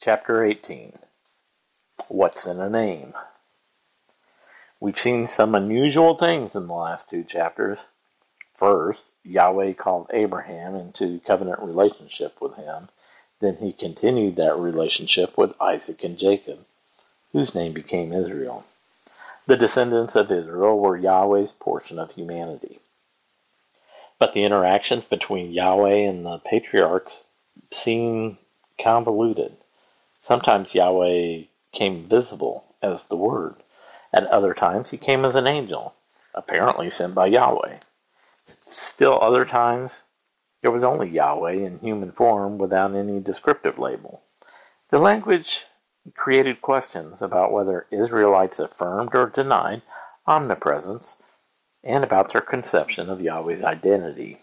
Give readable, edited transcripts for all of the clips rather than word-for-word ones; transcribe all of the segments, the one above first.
Chapter 18. What's in a Name? We've seen some unusual things in the last two chapters. First, Yahweh called Abraham into covenant relationship with him. Then he continued that relationship with Isaac and Jacob, whose name became Israel. The descendants of Israel were Yahweh's portion of humanity. But the interactions between Yahweh and the patriarchs seem convoluted. Sometimes Yahweh came visible as the Word. At other times he came as an angel, apparently sent by Yahweh. Still other times there was only Yahweh in human form without any descriptive label. The language created questions about whether Israelites affirmed or denied omnipresence and about their conception of Yahweh's identity.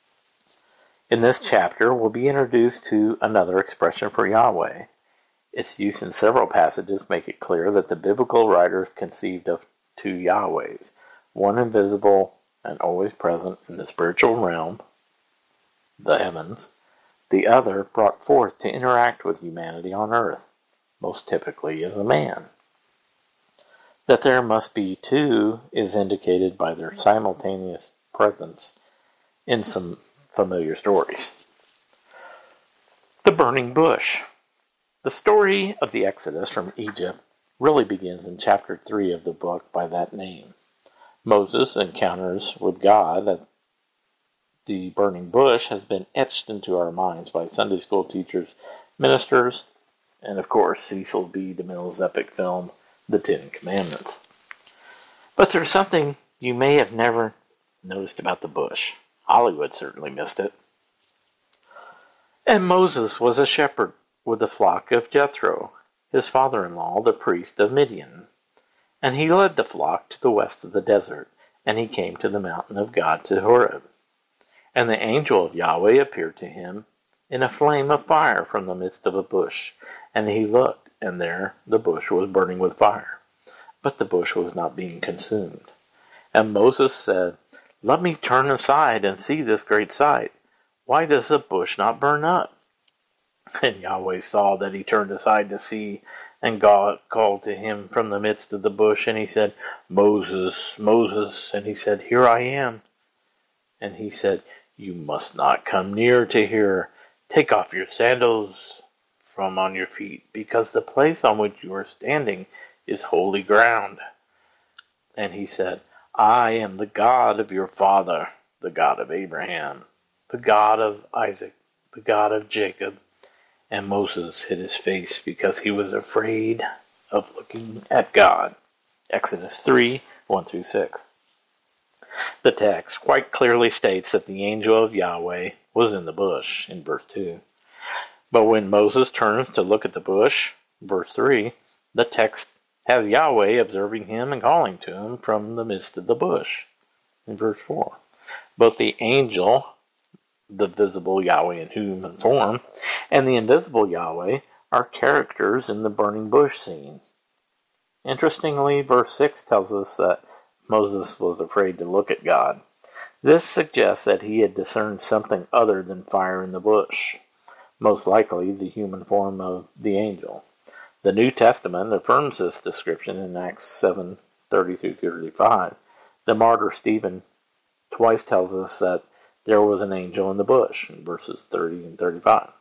In this chapter, we'll be introduced to another expression for Yahweh. Its use in several passages make it clear that the biblical writers conceived of two Yahwehs, one invisible and always present in the spiritual realm, the heavens, the other brought forth to interact with humanity on earth, most typically as a man. That there must be two is indicated by their simultaneous presence in some familiar stories. The burning bush. The story of the Exodus from Egypt really begins in chapter 3 of the book by that name. Moses' encounters with God at the burning bush has been etched into our minds by Sunday school teachers, ministers, and of course Cecil B. DeMille's epic film, The Ten Commandments. But there's something you may have never noticed about the bush. Hollywood certainly missed it. And Moses was a shepherd with the flock of Jethro, his father-in-law, the priest of Midian. And he led the flock to the west of the desert, and he came to the mountain of God to Horeb. And the angel of Yahweh appeared to him in a flame of fire from the midst of a bush. And he looked, and there the bush was burning with fire, but the bush was not being consumed. And Moses said, "Let me turn aside and see this great sight. Why does the bush not burn up?" And Yahweh saw that he turned aside to see, and God called to him from the midst of the bush, and he said, "Moses, Moses." And he said, "Here I am." And he said, "You must not come near to here. Take off your sandals from on your feet, because the place on which you are standing is holy ground." And he said, "I am the God of your father, the God of Abraham, the God of Isaac, the God of Jacob." And Moses hid his face because he was afraid of looking at God. Exodus 3, 1-6. The text quite clearly states that the angel of Yahweh was in the bush in verse 2. But when Moses turns to look at the bush, verse 3, the text has Yahweh observing him and calling to him from the midst of the bush in verse 4. Both the angel, the visible Yahweh in human form, and the invisible Yahweh are characters in the burning bush scene. Interestingly, verse 6 tells us that Moses was afraid to look at God. This suggests that he had discerned something other than fire in the bush, most likely the human form of the angel. The New Testament affirms this description in Acts 7:30-35. The martyr Stephen twice tells us that there was an angel in the bush, in verses 30 and 35.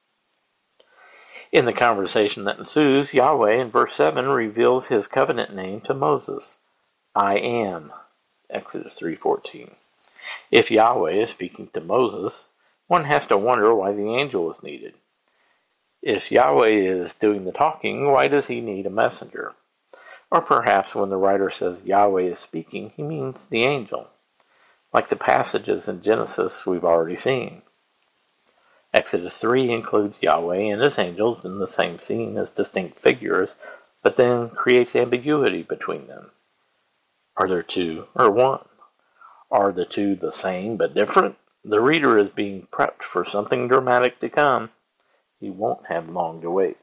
In the conversation that ensues, Yahweh in verse 7 reveals his covenant name to Moses. I am, Exodus 3:14. If Yahweh is speaking to Moses, one has to wonder why the angel is needed. If Yahweh is doing the talking, why does he need a messenger? Or perhaps when the writer says Yahweh is speaking, he means the angel, like the passages in Genesis we've already seen. Exodus 3 includes Yahweh and his angels in the same scene as distinct figures, but then creates ambiguity between them. Are there two or one? Are the two the same but different? The reader is being prepped for something dramatic to come. He won't have long to wait.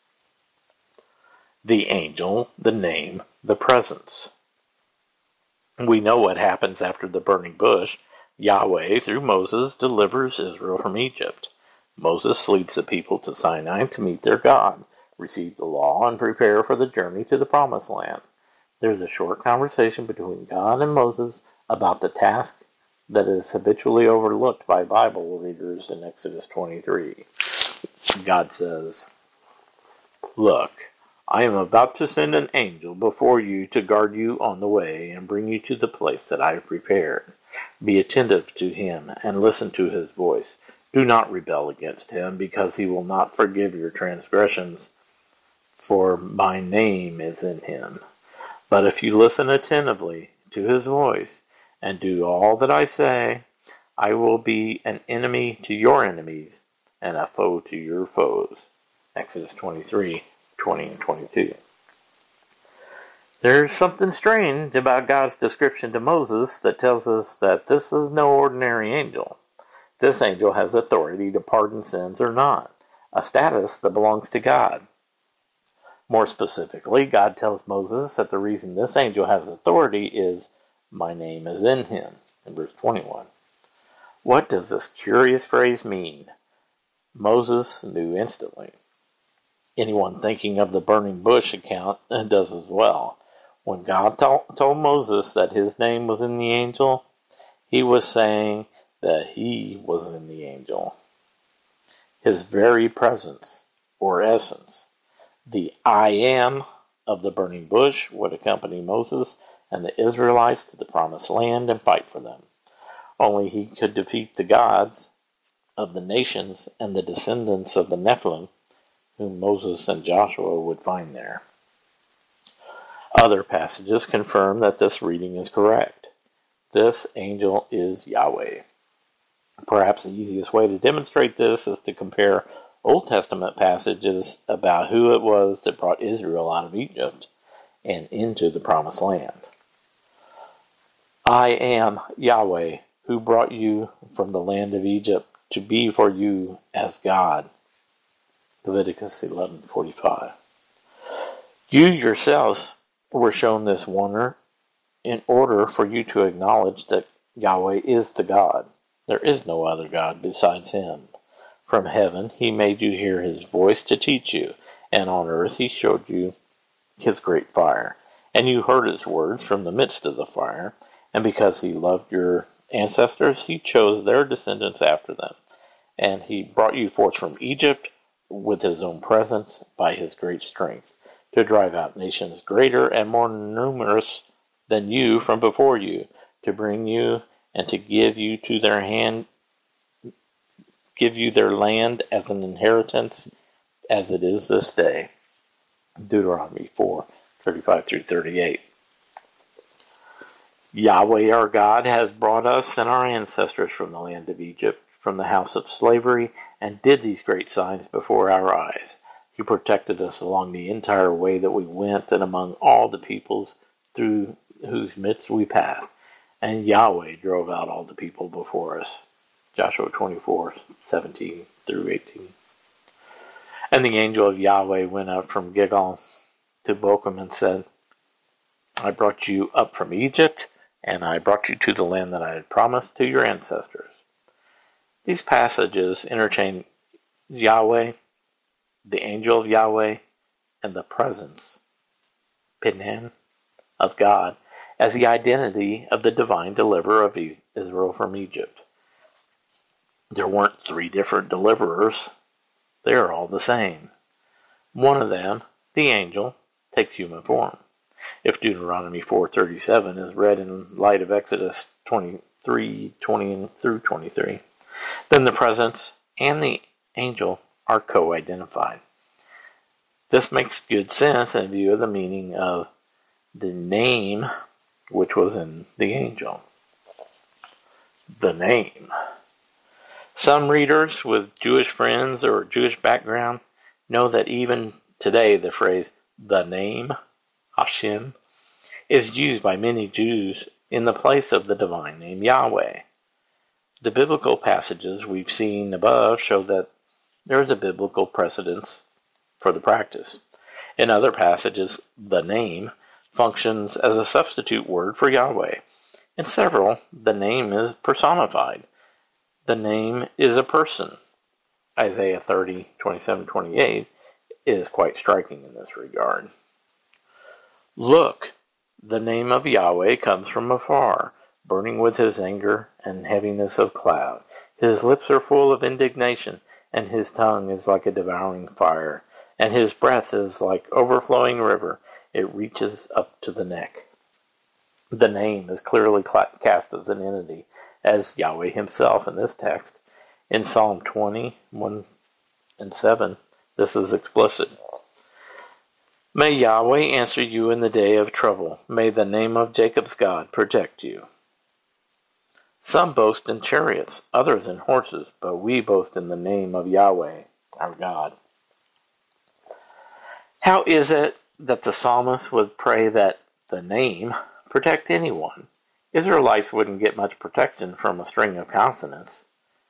The angel, the name, the presence. We know what happens after the burning bush. Yahweh, through Moses, delivers Israel from Egypt. Moses leads the people to Sinai to meet their God, receive the law, and prepare for the journey to the promised land. There's a short conversation between God and Moses about the task that is habitually overlooked by Bible readers in Exodus 23. God says, "Look, I am about to send an angel before you to guard you on the way and bring you to the place that I have prepared. Be attentive to him and listen to his voice. Do not rebel against him, because he will not forgive your transgressions, for my name is in him. But if you listen attentively to his voice and do all that I say, I will be an enemy to your enemies and a foe to your foes." Exodus 23:20 and 22. There's something strange about God's description to Moses that tells us that this is no ordinary angel. This angel has authority to pardon sins or not, a status that belongs to God. More specifically, God tells Moses that the reason this angel has authority is, "My name is in him," in verse 21. What does this curious phrase mean? Moses knew instantly. Anyone thinking of the burning bush account does as well. When God told Moses that his name was in the angel, he was saying that he was in the angel. His very presence, or essence, the I am of the burning bush, would accompany Moses and the Israelites to the promised land and fight for them. Only he could defeat the gods of the nations and the descendants of the Nephilim, whom Moses and Joshua would find there. Other passages confirm that this reading is correct. This angel is Yahweh. Perhaps the easiest way to demonstrate this is to compare Old Testament passages about who it was that brought Israel out of Egypt and into the Promised Land. I am Yahweh, who brought you from the land of Egypt to be for you as God. Leviticus 11:45. You yourselves were shown this wonder in order for you to acknowledge that Yahweh is the God. There is no other God besides him. From heaven he made you hear his voice to teach you, and on earth he showed you his great fire. And you heard his words from the midst of the fire, and because he loved your ancestors, he chose their descendants after them. And he brought you forth from Egypt with his own presence by his great strength, to drive out nations greater and more numerous than you from before you, to bring you and to give you to their hand, give you their land as an inheritance, as it is this day. Deuteronomy 4:35-38. Yahweh our God has brought us and our ancestors from the land of Egypt, from the house of slavery, and did these great signs before our eyes. He protected us along the entire way that we went and among all the peoples through whose midst we passed. And Yahweh drove out all the people before us. Joshua 24:17-18. And the angel of Yahweh went out from Gilgal to Bochum and said, I brought you up from Egypt, and I brought you to the land that I had promised to your ancestors. These passages interchange Yahweh, the angel of Yahweh, and the presence, Pinhan, of God, as the identity of the divine deliverer of Israel from Egypt. There weren't three different deliverers. They are all the same. One of them, the angel, takes human form. If Deuteronomy 4:37 is read in light of Exodus 23:20-23, then the presence and the angel are co-identified. This makes good sense in view of the meaning of the name which was in the angel. The name. Some readers with Jewish friends or Jewish background know that even today the phrase the name, Hashem, is used by many Jews in the place of the divine name Yahweh. The biblical passages we've seen above show that there is a biblical precedence for the practice. In other passages, the name functions as a substitute word for Yahweh. In several, the name is personified. The name is a person. Isaiah 30:27-28 is quite striking in this regard. Look, the name of Yahweh comes from afar, burning with his anger and heaviness of cloud. His lips are full of indignation, and his tongue is like a devouring fire, and his breath is like overflowing river. It reaches up to the neck. The name is clearly cast as an entity, as Yahweh himself in this text. In Psalm 20, 1 and 7, this is explicit. May Yahweh answer you in the day of trouble. May the name of Jacob's God protect you. Some boast in chariots, others in horses, but we boast in the name of Yahweh, our God. How is it that the psalmist would pray that the name protect anyone? Israelites wouldn't get much protection from a string of consonants.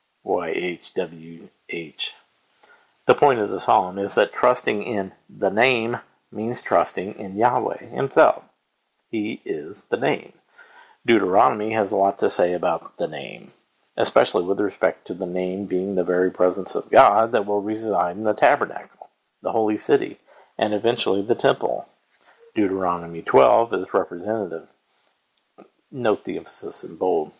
YHWH. The point of the psalm is that trusting in the name means trusting in Yahweh himself. He is the name. Deuteronomy has a lot to say about the name, especially with respect to the name being the very presence of God that will reside in the tabernacle, the holy city, and eventually the temple. Deuteronomy 12 is representative. Note the emphasis in bold.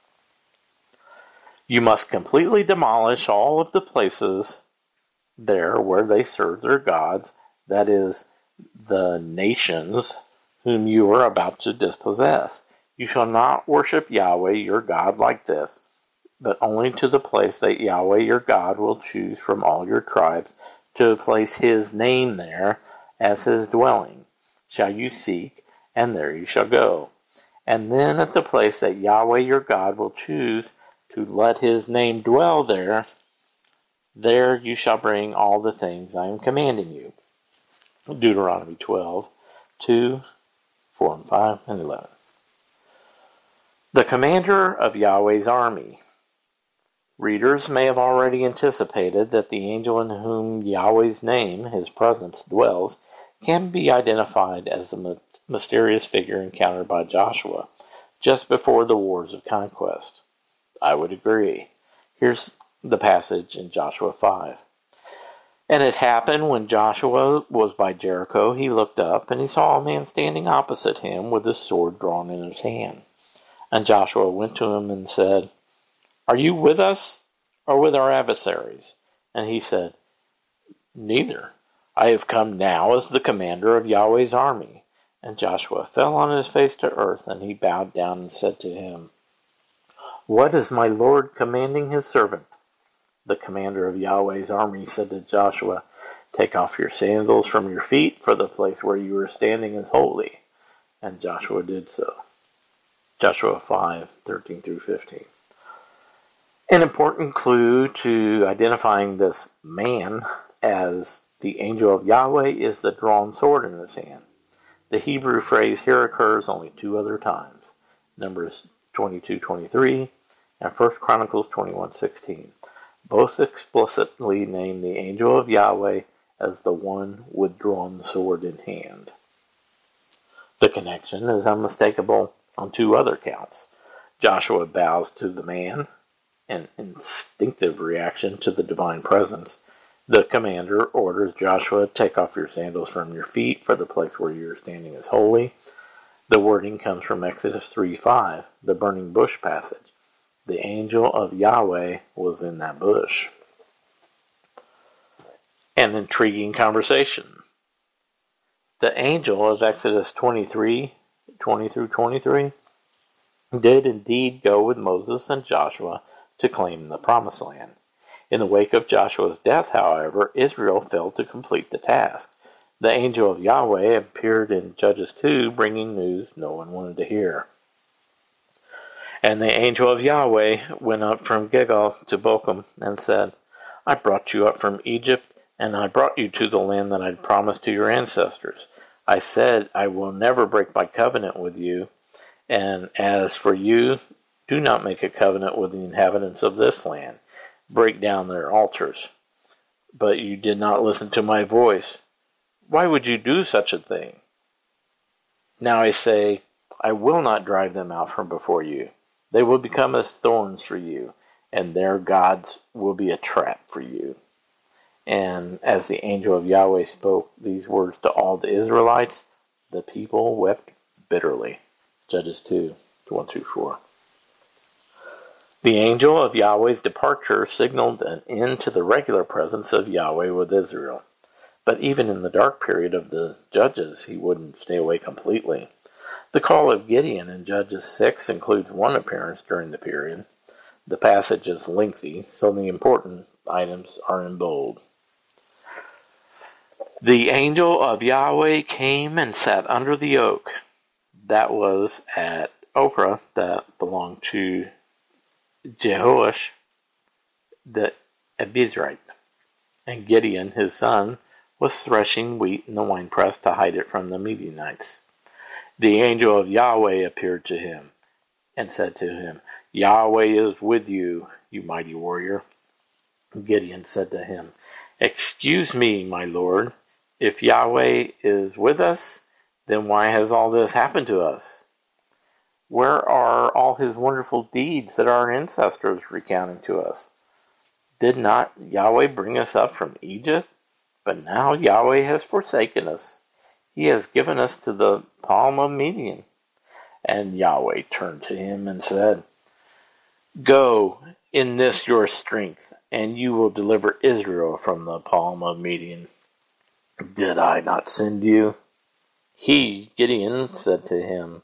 You must completely demolish all of the places there where they serve their gods, that is, the nations whom you are about to dispossess. You shall not worship Yahweh your God like this, but only to the place that Yahweh your God will choose from all your tribes to place his name there as his dwelling. Shall you seek, and there you shall go. And then at the place that Yahweh your God will choose to let his name dwell there, there you shall bring all the things I am commanding you. Deuteronomy 12, 2, 4, and 5, and 11. The commander of Yahweh's army. Readers may have already anticipated that the angel in whom Yahweh's name, his presence, dwells, can be identified as the mysterious figure encountered by Joshua just before the wars of conquest. I would agree. Here's the passage in Joshua 5. And it happened when Joshua was by Jericho, he looked up, and he saw a man standing opposite him with his sword drawn in his hand. And Joshua went to him and said, Are you with us, or with our adversaries? And he said, Neither. I have come now as the commander of Yahweh's army. And Joshua fell on his face to earth, and he bowed down and said to him, What is my Lord commanding his servant? The commander of Yahweh's army said to Joshua, Take off your sandals from your feet, for the place where you are standing is holy. And Joshua did so. Joshua 5, 13 through 15. An important clue to identifying this man as the angel of Yahweh is the drawn sword in his hand. The Hebrew phrase here occurs only two other times, Numbers 22:23 and 1 Chronicles 21:16. Both explicitly name the angel of Yahweh as the one with drawn sword in hand. The connection is unmistakable on two other counts. Joshua bows to the man, an instinctive reaction to the divine presence. The commander orders Joshua, Take off your sandals from your feet, for the place where you are standing is holy. The wording comes from Exodus 3:5, the burning bush passage. The angel of Yahweh was in that bush. An intriguing conversation. The angel of Exodus 23, 20 through 23, did indeed go with Moses and Joshua to claim the promised land. In the wake of Joshua's death, however, Israel failed to complete the task. The angel of Yahweh appeared in Judges 2, bringing news no one wanted to hear. And the angel of Yahweh went up from Gilgal to Bochum and said, I brought you up from Egypt, and I brought you to the land that I had promised to your ancestors. I said, I will never break my covenant with you, and as for you, do not make a covenant with the inhabitants of this land. Break down their altars. But you did not listen to my voice. Why would you do such a thing? Now I say, I will not drive them out from before you. They will become as thorns for you, and their gods will be a trap for you. And as the angel of Yahweh spoke these words to all the Israelites, the people wept bitterly. Judges 2, 1-4. The angel of Yahweh's departure signaled an end to the regular presence of Yahweh with Israel. But even in the dark period of the Judges, he wouldn't stay away completely. The call of Gideon in Judges 6 includes one appearance during the period. The passage is lengthy, so the important items are in bold. The angel of Yahweh came and sat under the oak. That was at Ophrah, that belonged to Jehoash the Abiezrite. And Gideon, his son, was threshing wheat in the winepress to hide it from the Midianites. The angel of Yahweh appeared to him and said to him, Yahweh is with you, you mighty warrior. Gideon said to him, Excuse me, my lord. If Yahweh is with us, then why has all this happened to us? Where are all his wonderful deeds that our ancestors recounted to us? Did not Yahweh bring us up from Egypt? But now Yahweh has forsaken us. He has given us to the palm of Midian. And Yahweh turned to him and said, Go in this your strength, and you will deliver Israel from the palm of Midian. Did I not send you? He, Gideon, said to him,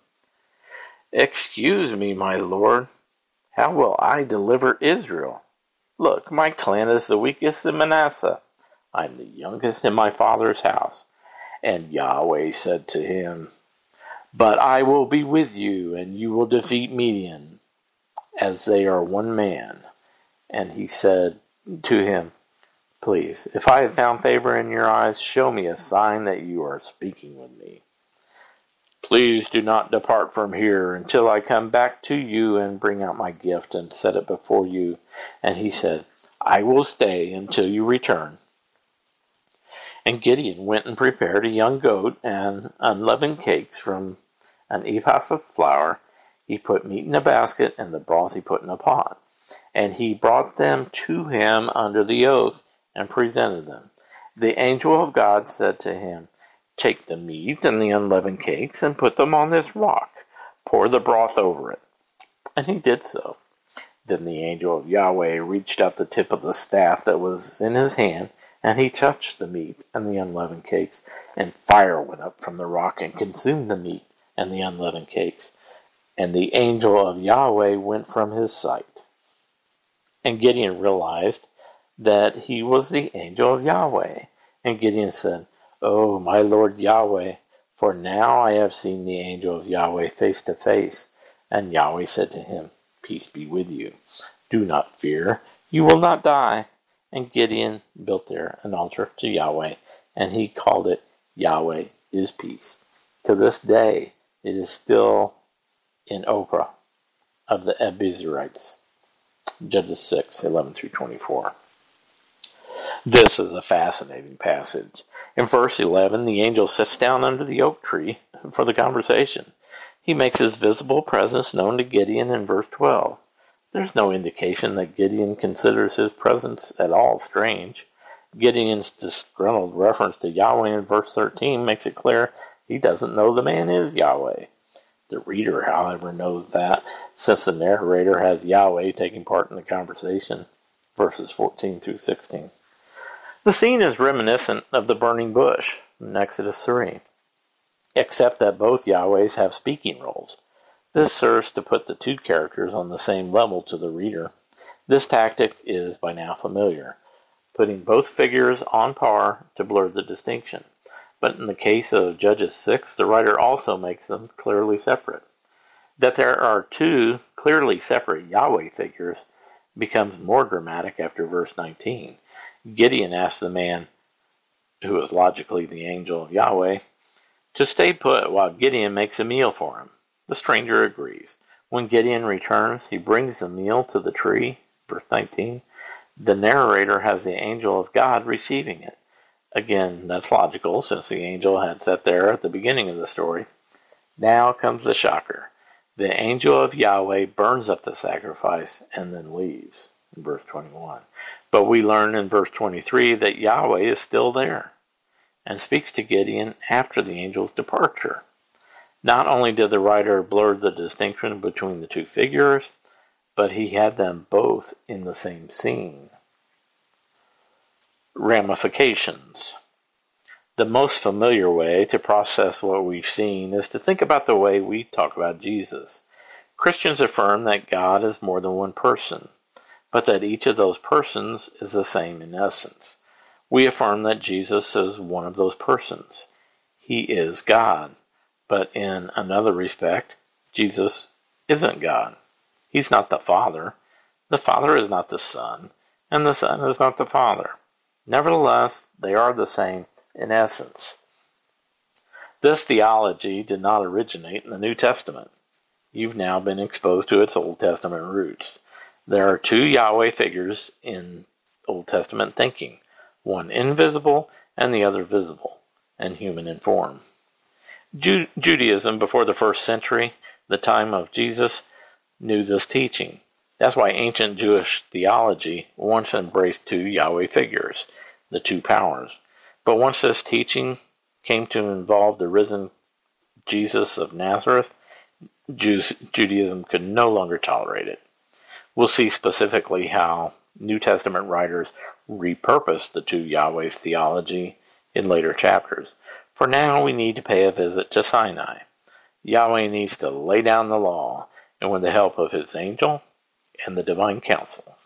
Excuse me, my lord. How will I deliver Israel? Look, my clan is the weakest in Manasseh. I am the youngest in my father's house. And Yahweh said to him, But I will be with you, and you will defeat Midian, as they are one man. And he said to him, Please, if I have found favor in your eyes, show me a sign that you are speaking with me. Please do not depart from here until I come back to you and bring out my gift and set it before you. And he said, I will stay until you return. And Gideon went and prepared a young goat and unleavened cakes from an ephah of flour. He put meat in a basket, and the broth he put in a pot. And he brought them to him under the oak and presented them. The angel of God said to him, Take the meat and the unleavened cakes and put them on this rock. Pour the broth over it. And he did so. Then the angel of Yahweh reached out the tip of the staff that was in his hand, and he touched the meat and the unleavened cakes, and fire went up from the rock and consumed the meat and the unleavened cakes. And the angel of Yahweh went from his sight. And Gideon realized that he was the angel of Yahweh. And Gideon said, Oh, my Lord Yahweh, for now I have seen the angel of Yahweh face to face. And Yahweh said to him, Peace be with you. Do not fear, you will not die. And Gideon built there an altar to Yahweh, and he called it Yahweh is Peace. To this day, it is still in Ophrah of the Abiezrites. Judges 6, 11-24. This is a fascinating passage. In verse 11, the angel sits down under the oak tree for the conversation. He makes his visible presence known to Gideon in verse 12. There's no indication that Gideon considers his presence at all strange. Gideon's disgruntled reference to Yahweh in verse 13 makes it clear he doesn't know the man is Yahweh. The reader, however, knows that, since the narrator has Yahweh taking part in the conversation, verses 14-16. The scene is reminiscent of the burning bush in Exodus 3, except that both Yahwehs have speaking roles. This serves to put the two characters on the same level to the reader. This tactic is by now familiar, putting both figures on par to blur the distinction. But in the case of Judges 6, the writer also makes them clearly separate. That there are two clearly separate Yahweh figures becomes more dramatic after verse 19. Gideon asks the man, who is logically the angel of Yahweh, to stay put while Gideon makes a meal for him. The stranger agrees. When Gideon returns, he brings the meal to the tree, verse 19. The narrator has the angel of God receiving it. Again, that's logical, since the angel had sat there at the beginning of the story. Now comes the shocker. The angel of Yahweh burns up the sacrifice and then leaves, in verse 21. But we learn in verse 23 that Yahweh is still there and speaks to Gideon after the angel's departure. Not only did the writer blur the distinction between the two figures, but he had them both in the same scene. Ramifications. The most familiar way to process what we've seen is to think about the way we talk about Jesus. Christians affirm that God is more than one person, but that each of those persons is the same in essence. We affirm that Jesus is one of those persons. He is God, but in another respect, Jesus isn't God. He's not the Father. The Father is not the Son, and the Son is not the Father. Nevertheless, they are the same in essence. This theology did not originate in the New Testament. You've now been exposed to its Old Testament roots. There are two Yahweh figures in Old Testament thinking, one invisible and the other visible and human in form. Judaism before the 1st century, the time of Jesus, knew this teaching. That's why ancient Jewish theology once embraced two Yahweh figures, the two powers. But once this teaching came to involve the risen Jesus of Nazareth, Judaism could no longer tolerate it. We'll see specifically how New Testament writers repurposed the two Yahweh's theology in later chapters. For now, we need to pay a visit to Sinai. Yahweh needs to lay down the law, and with the help of his angel and the divine council,